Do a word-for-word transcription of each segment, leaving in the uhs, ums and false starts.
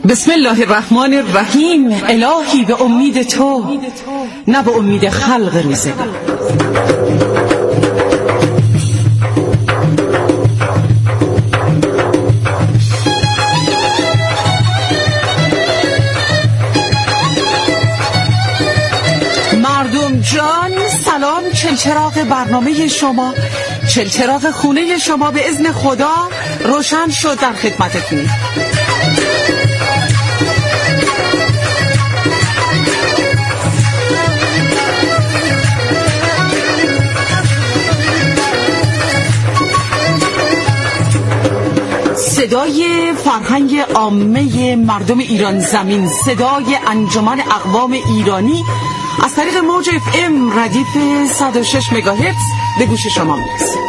بسم الله الرحمن الرحیم. الهی به امید تو، نه به امید خلق روزگار. مردم جان سلام، چلچراغ برنامه شما، چلچراغ خونه شما به اذن خدا روشن شد، در خدمتتون. صدای فرهنگ عامه مردم ایران زمین، صدای انجمن اقوام ایرانی از طریق موج اف ام ردیف صد و شش مگاهرتز به گوش شما میرسه.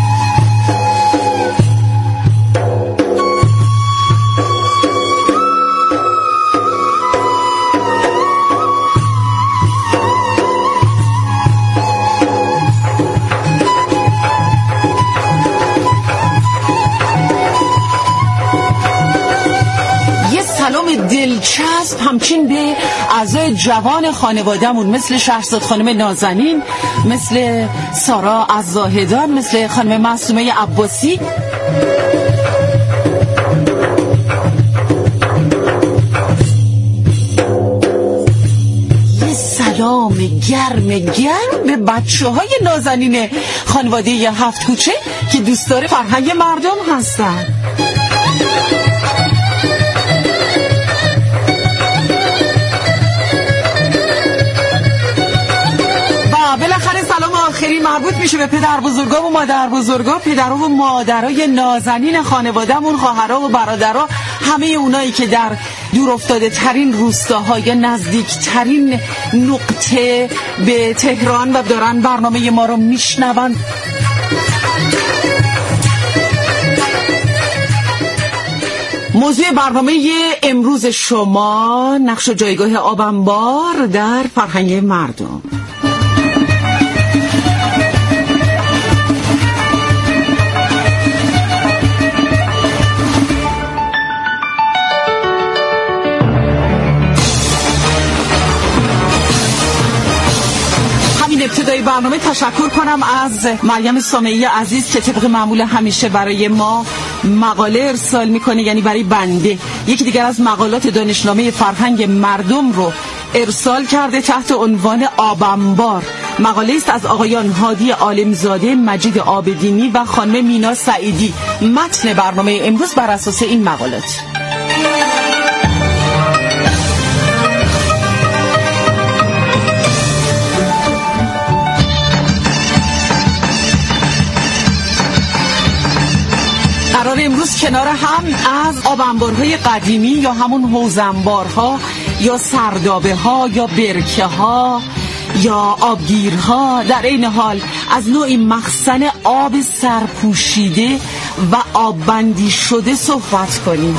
دلچسب همچین به اعضای جوان خانوادهمون، مثل شهرزاد خانم نازنین، مثل سارا از زاهدان، مثل خانم معصومه عباسی. یه سلام گرم گرم به بچه های نازنین خانواده هفت کوچه که دوستدار فرهنگ مردم هستن. بالاخره سلام آخری مربوط میشه به پدر بزرگا و مادر بزرگا، پدرها و مادرای نازنین خانوادهمون، خواهرها و برادرها، همه اونایی که در دور افتاده ترین روستاها یا نزدیک ترین نقطه به تهران و دارن برنامه ما رو میشنون. موضوع برنامه امروز شما نقش و جایگاه آب انبار در فرهنگ مردم. ابتدای برنامه تشکر کنم از مریم سامعی عزیز که طبق معمول همیشه برای ما مقاله ارسال میکنه، یعنی برای بنده یکی دیگر از مقالات دانشنامه فرهنگ مردم رو ارسال کرده تحت عنوان آب انبار. مقاله است از آقایان هادی عالمزاده، مجید عابدینی و خانم مینا سعیدی. متن برنامه امروز بر اساس این مقالات. قرار امروز کنار هم از آب انبارهای قدیمی یا همون حوض انبارها یا سردابه ها یا برکه ها یا آبگیرها، در این حال از نوعی مخزن آب سرپوشیده و آببندی شده صحبت کنیم.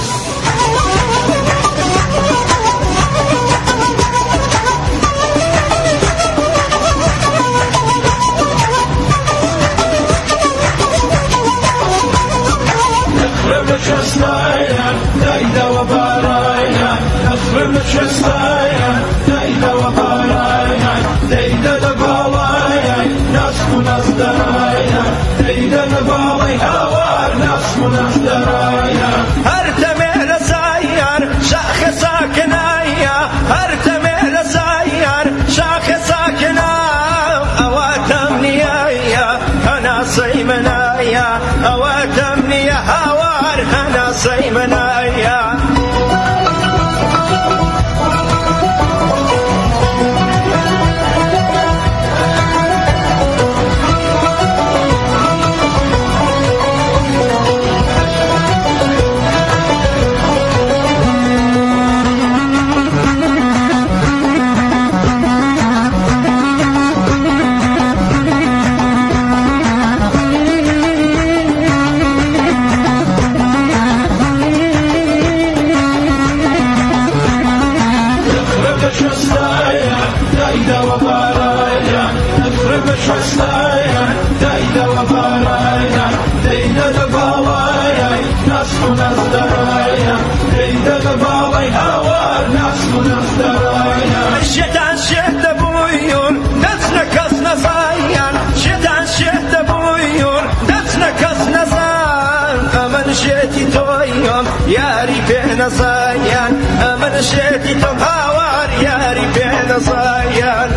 Nasıl nasıl های هوا نفس و نفتراین شدن شهد بویون دست نکس نزاین شدن شهد بویون دست نکس نزاین امن شهدی تویم یاری به نزاین امن شهدی تو هوار یاری به نزاین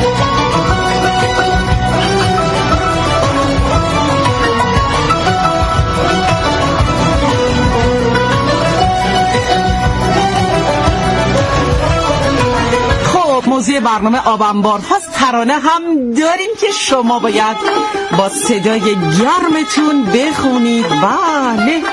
موضوع برنامه آب انبار هاست. ترانه هم داریم که شما باید با صدای گرمتون بخونید. بله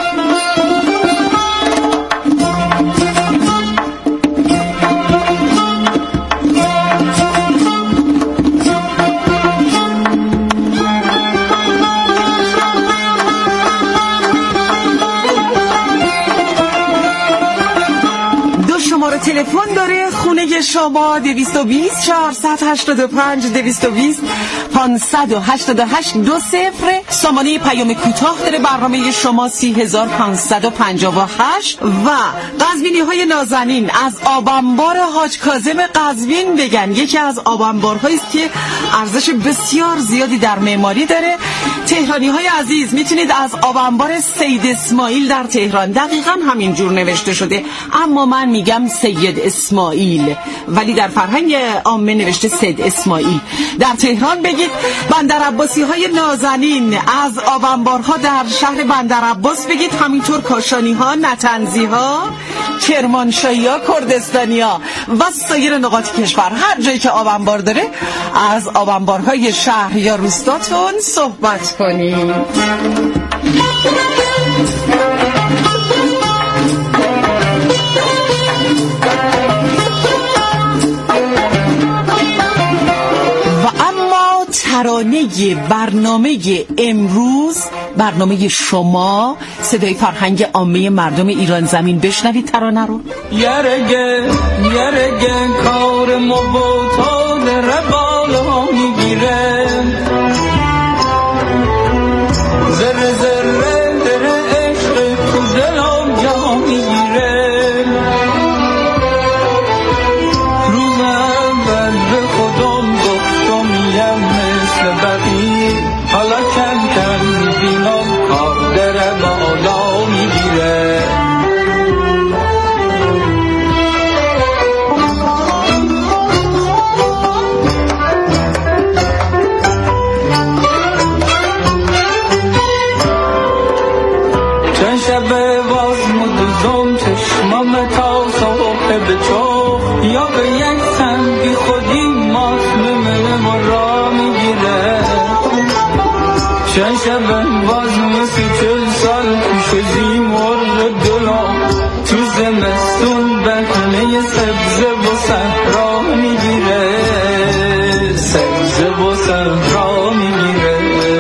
تلفن داره خونه شما دویست و بیست چهارصد هشتاد و پنج دویست و بیست پانصد و هشتاد و هشت دو صفر. سامانه پیام کوتاه داره برنامه شما سی هزار پانصد و پنجاه و هشت. و قزوینی های نازنین از آب انبار حاج کاظم قزوین بگن. یکی از آب انبارهایی است که ارزش بسیار زیادی در معماری داره. تهرانی های عزیز میتونید از آب انبار سید اسماعیل در تهران، دقیقاً همین جور نوشته شده اما من میگم سید اسماعیل، ولی در فرهنگ عامه نوشته سید اسماعیل، در تهران بگید. بندر عباسی های نازنین از آب انبارها در شهر بندر عباس بگید. همینطور کاشانی ها، نتنزی ها، کرمانشاهی ها، کردستانی ها و سایر نقاط کشور، هر جایی که آب انبار داره از آب انبارهای شهر یا روستاتون صحبت کنید. ترانه برنامه امروز، برنامه شما صدای فرهنگ عامه مردم ایران زمین. بشنوید ترانه رو. یرگه یرگه کار مبوتان ربال ها میگیره زر زر در عشق تو دلم جا میگیره روزم بر خودم گفتم یم بقی حالا کم کم میبینم کار در بالا میگیره چند شب باز مدوزم چشمم تا صبح به چوب یا به یک سنگی خودی ماس ممنه و را میگیره چند شب باز مثل چل سال پیش زیمار دلم تو زمستون بهنه سبزه و صحرا میگیره سبزه و صحرا میگیره.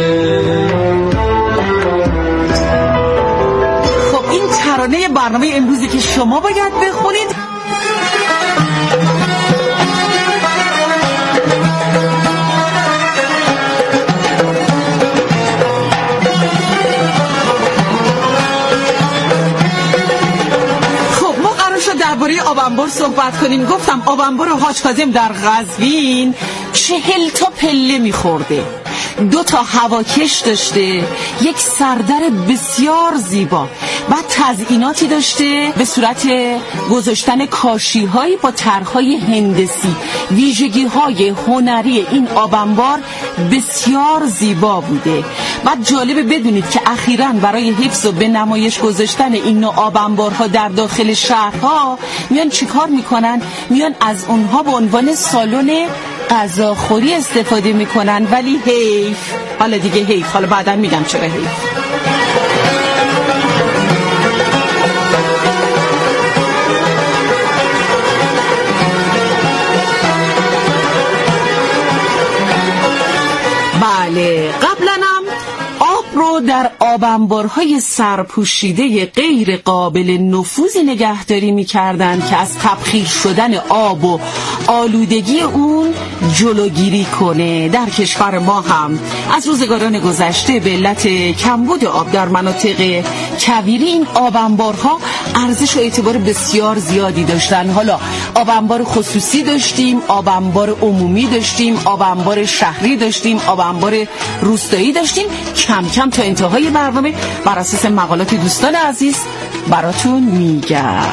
خب این ترانه برنامه امروزی که شما باید بخونید. درباره آب انبار صحبت کنیم. گفتم آب انبار حاج کاظم در قزوین چهل تا پله میخورده، دو تا هواکش داشته، یک سردر بسیار زیبا، بعد تزییناتی داشته به صورت گذاشتن کاشی هایی با طرح‌های هندسی. ویژگی های هنری این آب انبار بسیار زیبا بوده. بعد جالبه بدونید که اخیراً برای حفظ و به نمایش گذاشتن این نوع آب انبارها در داخل شهرها میان چیکار میکنن؟ میان از اونها به عنوان سالن غذاخوری استفاده میکنن. ولی حیف، حالا دیگه حیف، حالا بعداً میگم چرا حیف. بله، قبلا هم آب رو در آبانبارهای سرپوشیده غیر قابل نفوذی نگهداری می‌کردند که از تبخیر شدن آب و آلودگی اون جلوگیری کنه. در کشور ما هم از روزگاران گذشته به علت کمبود آب در مناطق کویری این آبانبارها ارزش و اعتبار بسیار زیادی داشتن. حالا آبانبار خصوصی داشتیم، آبانبار عمومی داشتیم، آبانبار شهری داشتیم، آبانبار روستایی داشتیم. کم کم تا انتهای برنامه بر اساس مقالات دوستان عزیز براتون میگم.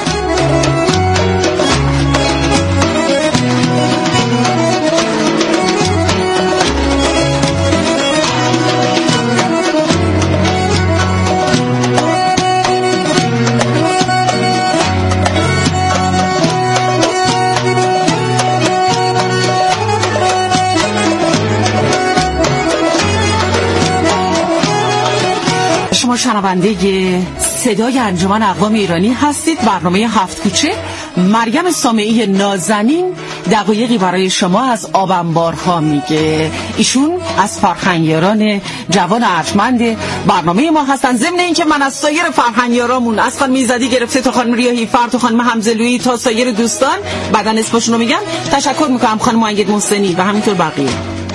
شما شنونده صدای انجمن اقوام ایرانی هستید. برنامه هفت کوچه، مریم سامعی نازنین دقایقی برای شما از آبانبارها میگه. ایشون از فرهنگیاران جوان ارجمند برنامه ما هستن. ضمن اینکه من از سایر فرهنگیارامون، از خانم میزدی گرفته تا خانم ریاحی فر تا خانم حمزه‌لویی تا سایر دوستان بعدن اسمشون رو میگم، تشکر میکنم. خانم مؤید محسنی و همینطور بقیه.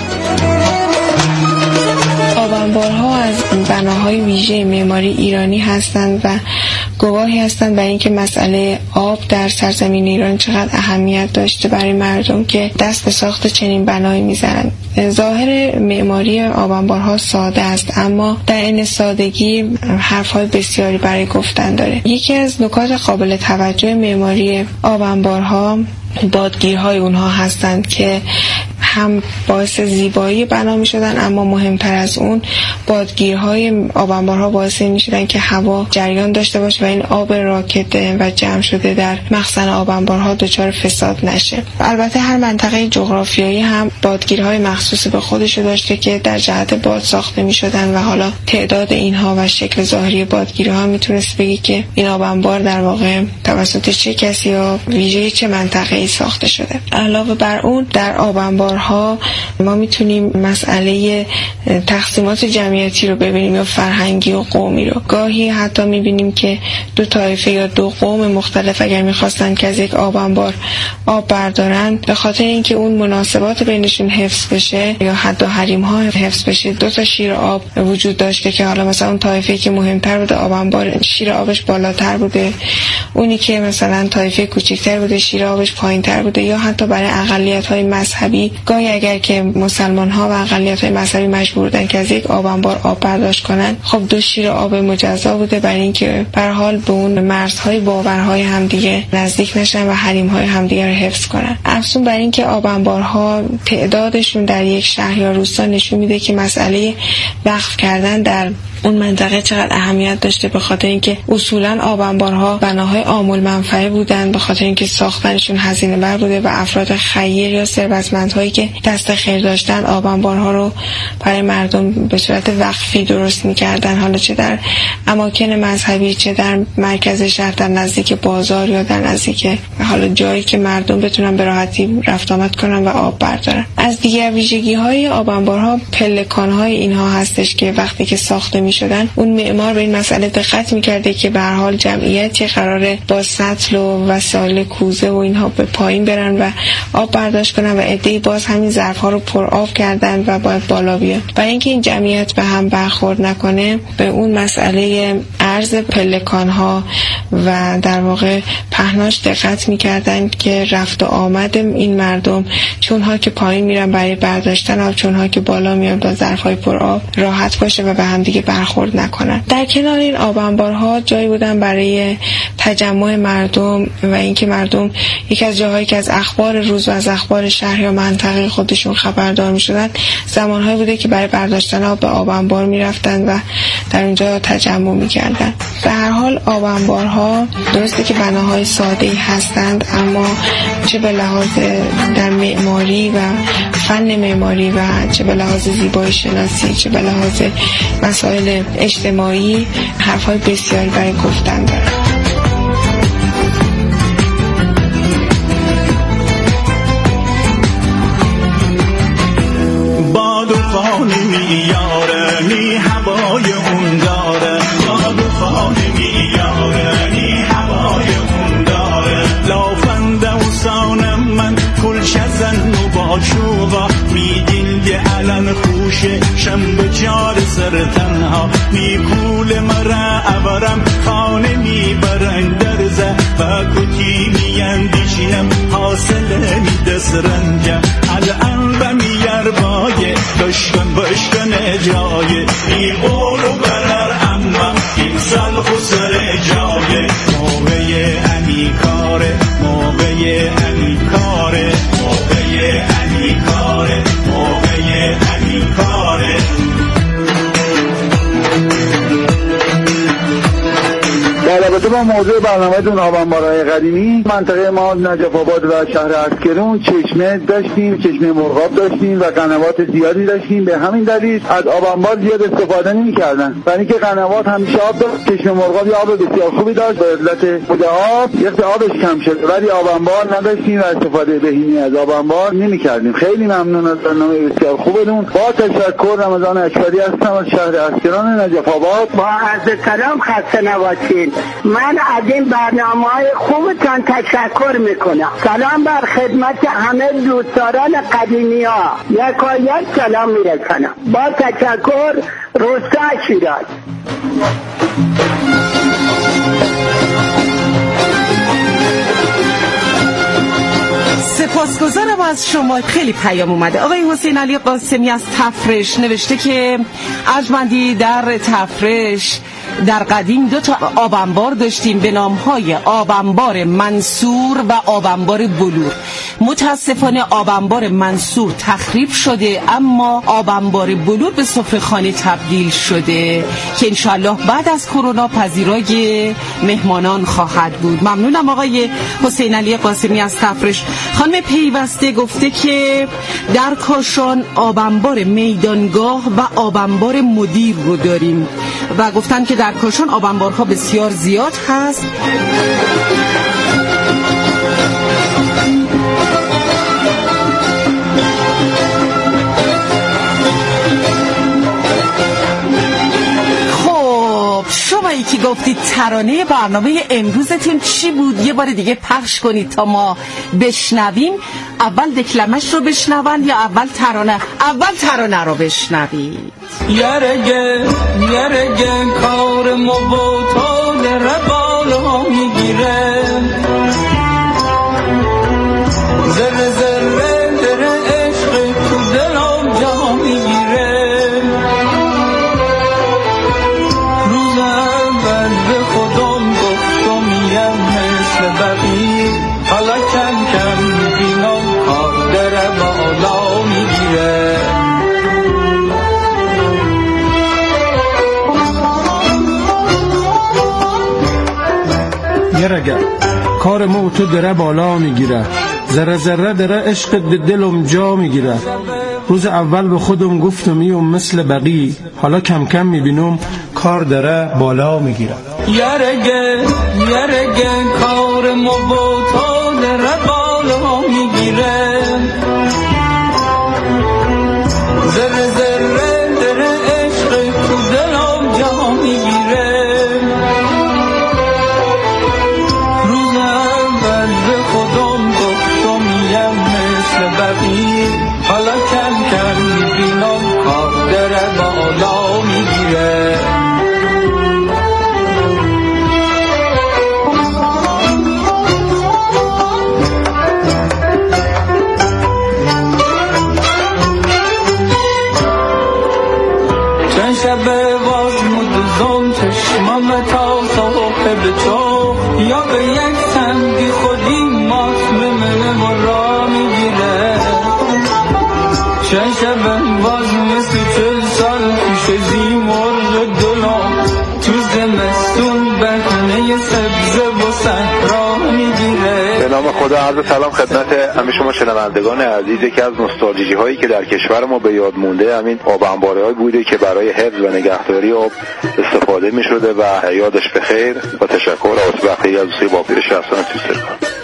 آبانبارها از بناهای ویژه معماری ایرانی هستند و گواهی هستند برای اینکه مسئله آب در سرزمین ایران چقدر اهمیت داشته برای مردم که دست به ساخت چنین بنایی میزنند. ظاهر معماری آبانبارها ساده است، اما در این سادگی حرفهای بسیاری برای گفتن داره. یکی از نکات قابل توجه معماری آبانبارها بادگیرهای اونها هستند که هم باعث زیبایی بنا می شدن، اما مهمتر از اون بادگیرهای آبانبارها باعث می شدن که هوا جریان داشته باشه و این آب راکده و جمع شده در مخزن آبانبارها دچار فساد نشه. البته هر منطقه جغرافیایی هم بادگیرهای مخصوص به خودش داشته که در جهت باد ساخته می شدن و حالا تعداد اینها و شکل ظاهری بادگیرها میتونست بگی که این آبانبار در واقع توسط چه کسی یا ویژه چه منطقه‌ای ساخته شده. علاوه بر اون در آبانبارها ما میتونیم مسئله تقسیمات جمعیتی رو ببینیم یا فرهنگی و قومی رو. گاهی حتی میبینیم که دو طایفه یا دو قوم مختلف اگر میخواستن که از یک آبانبار آب بردارن، به خاطر اینکه اون مناسبات بینشون حفظ بشه یا حد و حریم ها حفظ بشه، دو تا شیر آب وجود داشته که حالا مثلا اون طایفه که مهمتر بوده آبانبار شیر آبش بالاتر بوده، اونی که مثلا طایفه کوچکتر بوده شیر آبش پایینتر بوده. یا حتی برای اقلیت‌های مذهبی گاهی اگر که مسلمان‌ها و اقلیت‌های مذهبی مجبور بودن که از یک آبانبار آب برداشت کنن، خب دو شیر آب مجزا بوده برای اینکه به هر حال به اون مرزهای باورهای همدیگه نزدیک نشن و حریم‌های همدیگه رو حفظ کنن. افزون بر این که آبانبارها تعدادشون در یک شهر یا روستا نشون میده که مسئله وقف کردن در اون منطقه چقدر اهمیت داشته، به خاطر اینکه اصولا آبانبارها بناهای عام المنفعه بودن، به خاطر اینکه ساختنشون هزینه بر بوده و افراد خیر یا ثروتمندهایی که دست خیر داشتن آبانبارها رو برای مردم به صورت وقفی درست می‌کردن، حالا چه در اماکن مذهبی چه در مرکز شهر، در نزدیک بازار یا در نزدیک حالا جایی که مردم بتونن به راحتی رفت آمد کنن و آب بردارن. از دیگر ویژگی‌های آبانبارها پلکان‌های اینها هستش که وقتی که ساخته می‌شدن اون معمار به این مسئله دقت می‌کرده که به هر حال جمعیتی قراره با سطل و وسایل کوزه و اینها به پایین برن و آب برداشت کنن و عده‌ای باز همین ظرف‌ها رو پر آب کردن و باید بالا بیان. برای اینکه این جمعیت به هم برخورد نکنه به اون مسئله عرض پلکان‌ها و در واقع پهناش دقت می‌کردن که رفت و آمد این مردم، چونها که پایین میرن برای برداشتن آب، چونها که بالا میان با ظرف‌های پر آب راحت باشه و به هم دیگه برخورد نکنن. در کنار این آبانبارها جایی بودن برای تجمع مردم و اینکه مردم یک از جاهایی که از اخبار روز و از اخبار شهر یا منطقه خودشون خبردار می‌شدن، زمانهایی بوده که برای برداشتن آب به آبانبار می‌رفتن و در اونجا تجمع می‌کردن. به هر حال آبانبارها درسته که بناهای ساده‌ای هستند، اما چه به لحاظ در معماری و فن معماری و چه به لحاظ زیبایی شناسی چه به لحاظ مسائل اجتماعی حرف‌های بسیاری برای گفتن دارند. باد و خانه می یاره می هوای آشوقا میدین به علن خوشه شنبه چار سر تنها میکول مرا ابرم خانه میبرن درزه و کتی میاندیشینم حاصله میدست رنجم الان و میار بایه دشکن بشکن جایه ای قولو برر اما این سال خسر جایه موقع امی کاره موقع امی کاره موقع امی کاره موقع امی کاره در رابطه با موضوع برنامه‌تون آبانبارهای قدیمی منطقه ما نجف آباد و شهر اسکرون چشمه داشتیم، چشمه مرغاب داشتیم و قنوات زیادی داشتیم. به همین دلیل از آبانبار زیاد استفاده نمی‌کردن، برای اینکه قنوات همیشه آب داشت. چشمه مرغاب آب بسیار خوبی داشت، به علت خود آب یخت آبش کم شد، ولی آبانبار نداشتیم و استفاده بهینه از آبانبار نمی‌کردیم. خیلی ممنون از برنامه بسیار خوبتون. با تشکر. رمضان اکبری هستم از شهر اسکران نجف آباد. با عرض سلام، خسته نباشید. من از این برنامه‌های خوبتان تشکر میکنم. سلام بر خدمت همه دوستداران قدیمی ها. یکایک سلام میرسانم. با تشکر. روستا شیراز. سپاسگزارم از شما. خیلی پیام اومده. آقای حسین علی قاسمی از تفرش نوشته که ارجمندی در تفرش در قدیم دو تا آبانبار داشتیم به نام‌های آبانبار منصور و آبانبار بلور. متاسفانه آبانبار منصور تخریب شده، اما آبانبار بلور به سفره‌خانه تبدیل شده که انشالله بعد از کرونا پذیرای مهمانان خواهد بود. ممنونم آقای حسین علی قاسمی از تفرش. خانم پیوسته گفته که در کاشان آبانبار میدانگاه و آبانبار مدیر رو داریم و گفتن که در کاشان آبانبارها بسیار زیاد هست. خب شمایی که گفتید ترانه برنامه امروزتون چی بود یه بار دیگه پخش کنید تا ما بشنویم. اول دکلمش رو بشنون یا اول ترانه؟ اول ترانه رو بشنوید. یارگه یارگه کار مبوتال ربال ها میگیره زر زر در عشق تو دلم جا میگیره روز اول به خودم گفتم میم مثل بقیه حالا کم کم میبینم کار در بالا میگیره یارگه کار مو تو دره بالا میگیره ذره ذره دره عشق دلم جا میگیره روز اول به خودم گفتم میم مثل بقی حالا کم کم میبینم کار دره بالا میگیره. یارگه یارگه کار مو تو دره بالا میگیره ذره ذره دره عشق تو دلم جا میگیره حالا کم کم میبینم کار دره بالا میگیره چند شبه باز مدوزم چشمم تا صبح به تو یا به یک سنگی خودی ماست ممنه و را میگیره چند شبم باز مثل چل سال پیش زی مرغ دلم تو زمستون بهنه سبزه و صحرا میگیره. به نام خدا عرض سلام خدمت همه شما شنوندگان عزیز. یکی از نوستالژی هایی که در کشور ما به یاد مونده همین آب انباره‌ای بوده که برای حفظ و نگهداری آب استفاده می شده و یادش بخیر و تشکر از وقتی از دوستی با پیر شخصان توی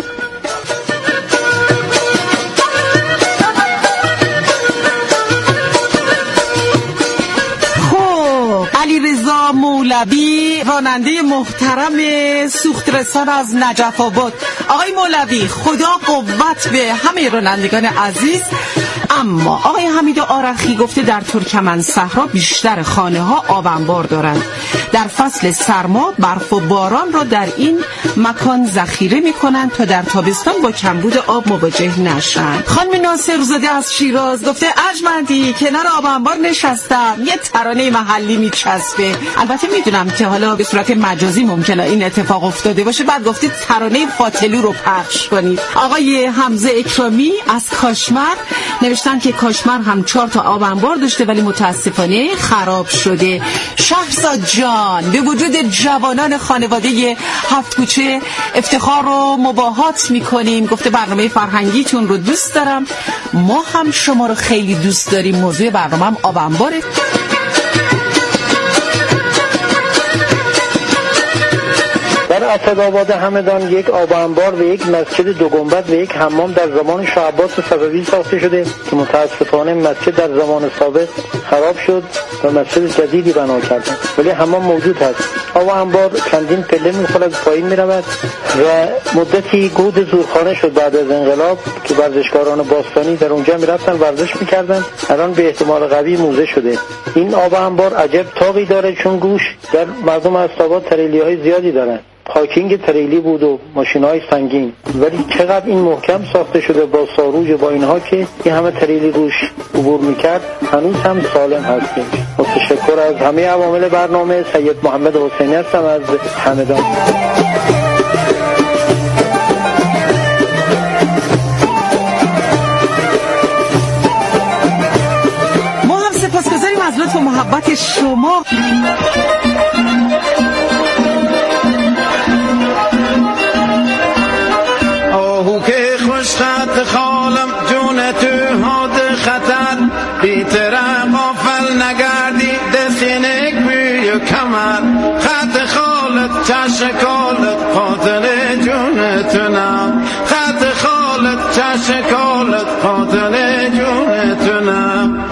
علیرضا مولوی راننده محترم سوخت رسان از نجف آباد. آقای مولوی خدا قوت به همه رانندگان عزیز. اما آقای حمید آرخی گفته در ترکمن صحرا بیشتر خانه ها آب انبار دارند. در فصل سرما برف و باران را در این مکان ذخیره می‌کنند تا در تابستان با کمبود آب مواجه نشند. خانم ناصرزاده از شیراز گفته ارجمندی کنار آب انبار نشستم، یه ترانه محلی میچسبه. البته میدونم که حالا به صورت مجازی ممکنه این اتفاق افتاده باشه. بعد گفتید ترانه فاطلو رو پخش کنید. آقای حمزه اکرامی از کاشمر نوشتن که کاشمر هم چهار تا آب انبار داشته ولی متاسفانه خراب شده. شهرزاد جان به وجود جوانان خانواده هفت کوچه افتخار و مباهات میکنیم. گفته برنامه فرهنگیتون رو دوست دارم، ما هم شما رو خیلی دوست داریم. موضوع برنامه هم آب انباره. در اسدآباد همدان یک آب انبار و یک مسجد دو گنبد و یک حمام در زمان شاه عباس صفوی ساخته شده که متاسفانه مسجد در زمان سابق خراب شد و مسجد جدیدی بنا کردند، ولی حمام موجود هست. آب انبار چندین پله می‌خورد پایین می‌رود و مدتی گود زورخانه شد بعد از انقلاب که ورزشکاران باستانی در اونجا می‌رفتن ورزش می‌کردند. الان به احتمال قوی موزه شده. این آب انبار عجب تاقی داره چون گوش در مردم اسدآباد تریلی‌های زیادی دارن. پارکینگ تریلی بود و ماشین‌های سنگین، ولی چقدر این محکم ساخته شده با ساروج با اینها که این همه تریلی روش عبور میکرد، هنوز هم سالم هستیم. متشکر از همه عوامل برنامه. سید محمد حسینی هستم از همدان. ما هم سپاسگزاریم از لطف و محبت شما. خط خالم جون تو هاد خطر بیتر غافل نگردی دستینک بیو کمر خط خالت چشکالت قاتل جون تو نم خط خالت چشکالت قاتل جون تو نم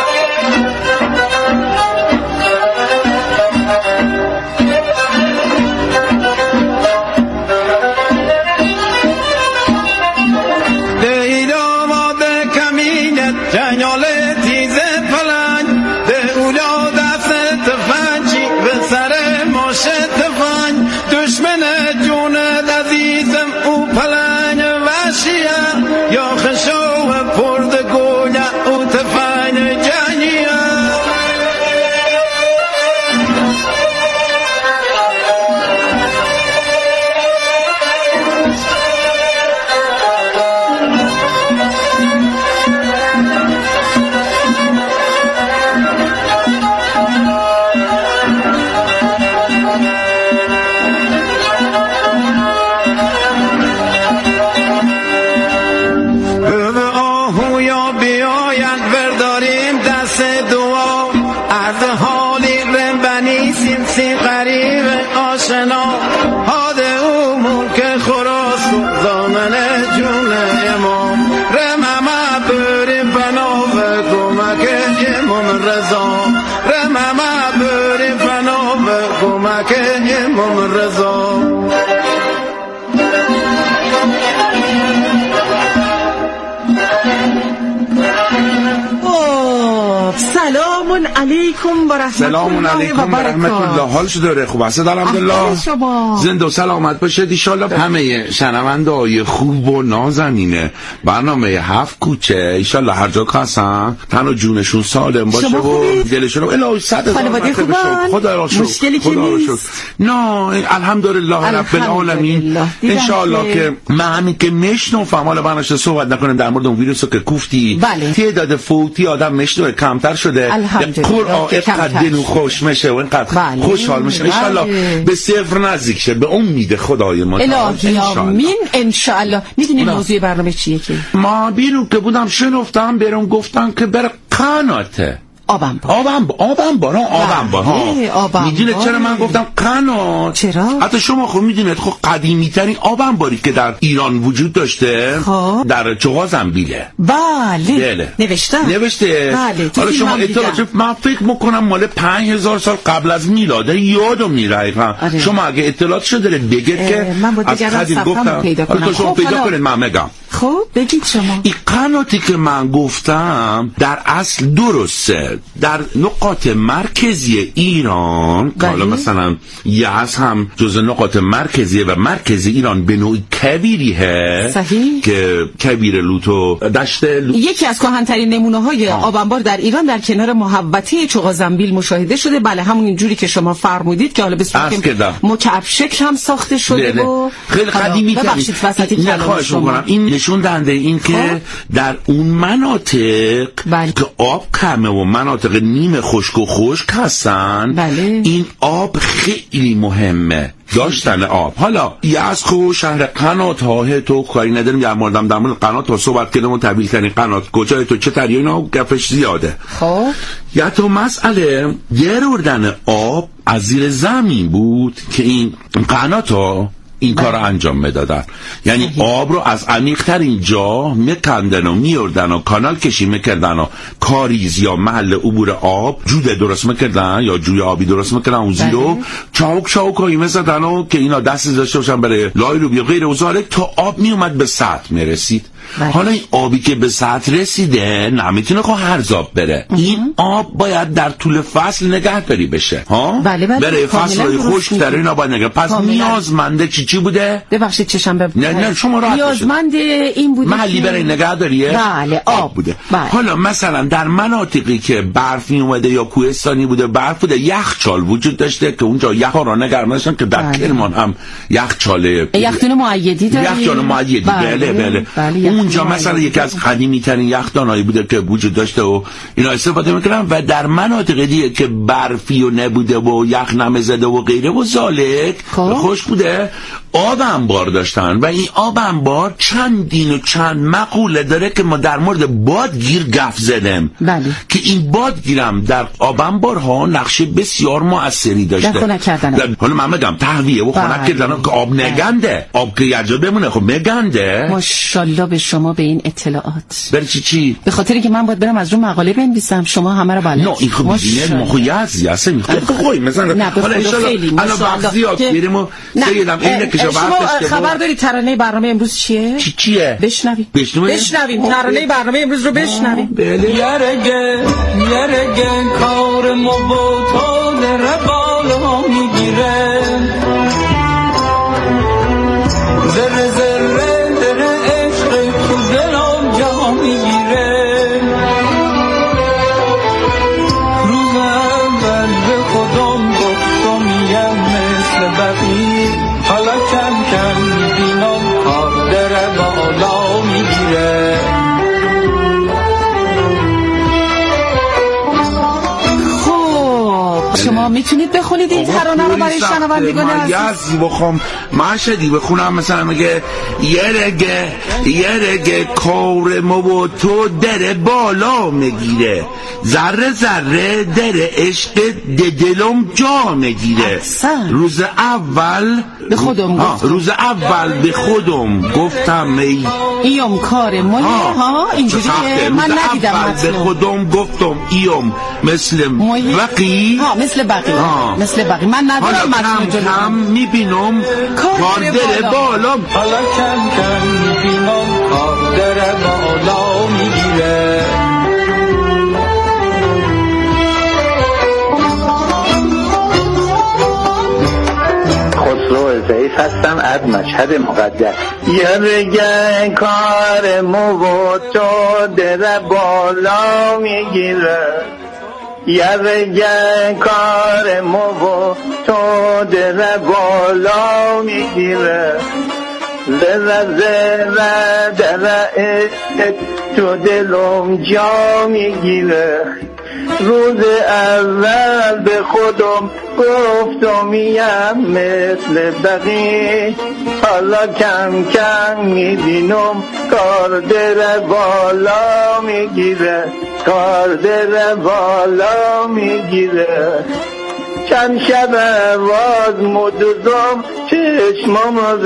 سلام علیکم و رحمت سلام علیکم و رحمت الله. حالش داره خوب است الحمدلله. زنده و سلامت باشید ان شاء الله. همه شنونده‌های خوب و نازنین برنامه هفت کوچه ان شاء الله هر جا که هستن تن و جونشون سالم باشه و دلشون الهی صد خانواده خوبن. خدا را شکر. مشکلی که نیست. نه الحمدلله رب العالمین. ان شاء الله که من همین که میشنوم حالا بناشه صحبت نکنم در مورد اون ویروسی که گفتی. تعداد فوتی آدم میشنوه کمتر شده. قرآن اینقدر دلو خوش میشه و اینقدر خوشحال میشه ان شاء الله به صفر نزدیک شه به امید خدای ما. الهی آمین ان شاء الله. میدونی موضوع برنامه چیه که ما بیرون که بودم شنفتم برام گفتن که بر قناته آبنبار آبنبار آبنبار آبنبار ها میدونید چرا من گفتم قنات؟ چرا؟ حتی شما خب میدونید خب قدیمی ترین آبنباری که در ایران وجود داشته خب. در چغازنبیله. بله بله نوشته نوشته بله. حالا شما اطلاعات من فکر میکنم مال پنج هزار سال قبل از میلاده، یادم میره. شما اگه اطلاعاتشو داره بگید که از قدیم گفتم پیدا کنم. حالا شما خب پیدا کنید من میگم. خب بگید شما. این قناتی که من گفتم در اصل درسته در نقاط مرکزی ایران، حالا مثلا یزد هم جز نقاط مرکزی و مرکزی ایران به نوعی کبیریه. صحیح. که کبیر لوتو دشت لوت. یکی از کهن‌ترین نمونه‌های آبنبار در ایران در کنار محوطه چغازنبیل مشاهده شده. بله همون اینجوری که شما فرمودید که حالا به صورت مکعب شکل هم ساخته شده ده. و خیلی قدیمی ببخشید وسطی کلام شما. این نشون دهنده این که در اون مناطق بله. که آب کمه و مناطق نیمه خشک و خشک هستن بله. این آب خیلی مهمه داشتن آب. حالا یزد خو شهر قنات ها تو کاری نداریم در موردم در مورد قنات ها صحبت کردم و طبیعی ترین قنات کجای تو چه تری اینا گفش زیاده. خب یا تو مسئله گروردن آب از زیر زمین بود که این قنات ها این کار رو انجام میدادن، یعنی آب رو از عمیق‌ترین جا میکندن و میوردن و کانال کشی میکردن و کاریز یا محل عبور آب جوده درست میکردن یا جوی آبی درست میکردن اون زیرو چاوک چاوک هایی میزدن و که اینا دست داشته باشن برای لای رو بیا غیر وزاره تا آب میومد به سطح میرسید. بله. حالا این آبی که به سطح رسیده نمیتونه خب هر زاب بره. این آب باید در طول فصل نگهداری بشه ها. بله بله. برای فصل‌های خشک‌تر اینا باید نگه. پس نیازمنده چی چی بوده؟ ببخشید چشم بب... نه نه شما راحت باشید. نیازمند این بوده محلی برای نگهداریه. بله آب بوده. بله. حالا مثلا در مناطقی که برف می اومده یا کوهستانی بوده برف بوده یخچال وجود داشته که اونجا یخا را نگرم داشتن که در بله. کرمان هم یخچال یخدان معیدی داریم. یخچال معیدی بله بله, بله. بله. اونجا مثلا یکی از قدیمی ترین یخدانایی بوده که وجود داشته و اینا استفاده میکردن و در مناطق دیگه که برفی و نبوده و یخ نمیزده و غیره و زالک خوش بوده آب انبار داشتن و این آب انبار چندین و چند مقوله داره که ما در مورد بادگیر گپ زدیم. بله. که این بادگیرم در آب انبارها نقش بسیار موثری داشته. در خنک کردن. حالا من میگم تهویه و خنک کردن که آب نگنده. آب که یه جا بمونه خب میگنده. ماشاءالله به شما به این اطلاعات. برای چی چی؟ به خاطر که من باید برم از رو مقاله بنویسم شما همه رو بلد. نه این خب میدونید ما خو یزی هستم میخوام خوی مثلا حالا ان شاء الله الان وقت زیاد میریم و سیدم اینه که شما خبر داری ترانه برنامه امروز چیه؟ چی چیه؟ بشنویم. بشنویم. بشنویم ترانه برنامه امروز رو بشنویم. بله. یارگه یارگه کار مو تو در بالا میگیره. زر زر در عشق تو دلم جا میگیره. روز اول به خودم گفتم یم مثل بقیه حالا کم کم میبینم کار در بالا میگیره. شما میتونید بخونید این ترانه رو برای شنوندگان عزیز؟ من بخوام مشهدی بخونم مثلا میگه یه رگه یه رگه کار ما و تو در بالا میگیره ذره ذره در عشق دلم جا میگیره. روز اول به خودم گفتم روز اول به خودم گفتم ای ایوم کار ما ها اینجوری که من ندیدم به خودم گفتم ایوم مثل بقی ها مثل بقی مثل بقی من ندارم متن جلو کم میبینم کار در بالا حالا کم کم میبینم کار در بالا میگیره. خسرو ضعیف هستم از مشهد مقدس. یه رگه کار مو و تو در بالا میگیره. یه رگه کار مو و تو در بالا میگیره. زره زره در عشق تو دلم جا میگیره. روز اول به خودم گفتم یم مثل بقیه حالا کم کم میبینم کار در بالا میگیره. کار دل بالا میگیره چند شب واز مدوزم چشمام